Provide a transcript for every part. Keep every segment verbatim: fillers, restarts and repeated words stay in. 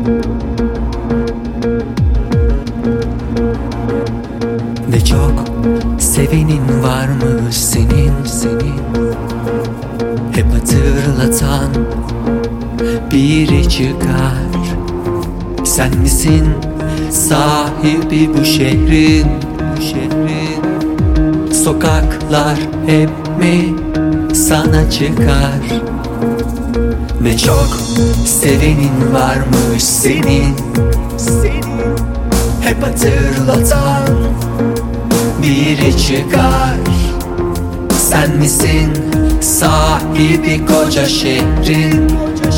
Ne çok sevenin varmış senin, senin hep hatırlatan biri çıkar. Sen misin sahibi bu şehrin, bu şehrin? Sokaklar hep mi sana çıkar? Ne çok sevenin varmış senin, senin hep hatırlatan biri çıkar. Sen misin sahibi koca şehrin?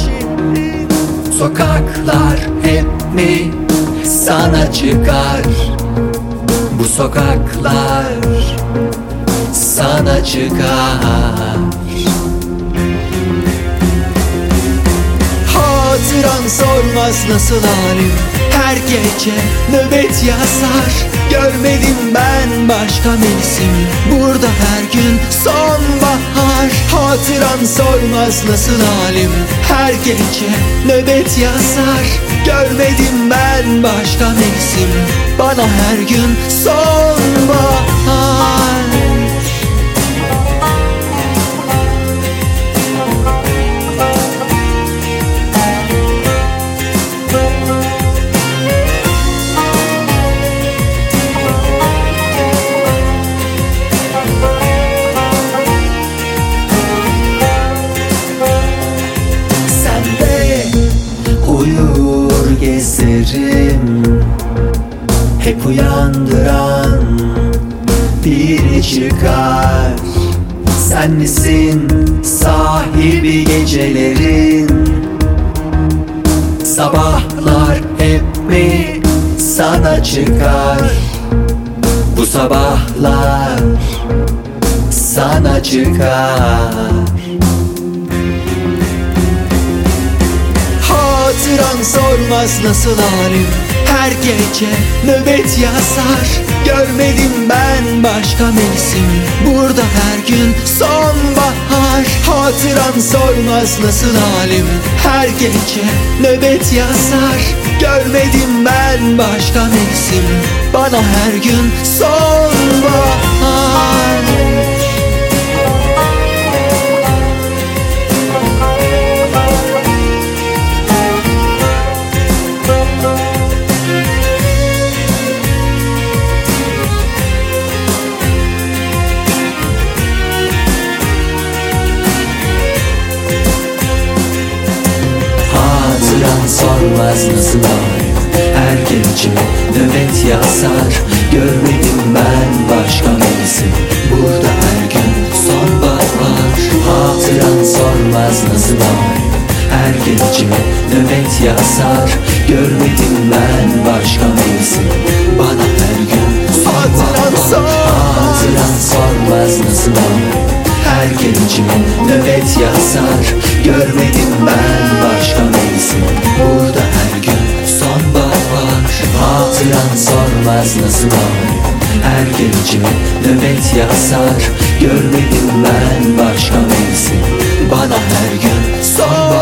Sokaklar hep mi sana çıkar? Bu sokaklar sana çıkar. Hatıran sormaz nasıl halim, her gece nöbet yazar. Görmedim ben başka mevsim, burada her gün sonbahar. Hatıran sormaz nasıl halim, her gece nöbet yazar. Görmedim ben başka mevsim, bana her gün sonbahar. Gezerim, hep uyandıran biri çıkar. Sen misin sahibi gecelerin? Sabahlar hep mi sana çıkar? Bu sabahlar sana çıkar. Hatıran sormaz nasıl halim, her gece nöbet yazar. Görmedim ben başka mevsim, burada her gün sonbahar. Hatıran sormaz nasıl halim, her gece nöbet yazar. Görmedim ben başka mevsim, bana her gün sonbahar. Sormaz nasıl halim, her gece nöbet yazar. Görmedim ben başka mevsim, burada her gün sonbahar. Hatıran sormaz nasıl halim, her gece nöbet yazar. Görmedim ben başka mevsim, bana her gün sonbahar. Hatıran sormaz nasıl halim, her gece nöbet yazar. Görmedim ben başka mevsim, burada her gün sonbahar. Hatıran sormaz nasıl halim, her gece nöbet yazar. Görmedim ben başka mevsim, bana her gün sonbahar.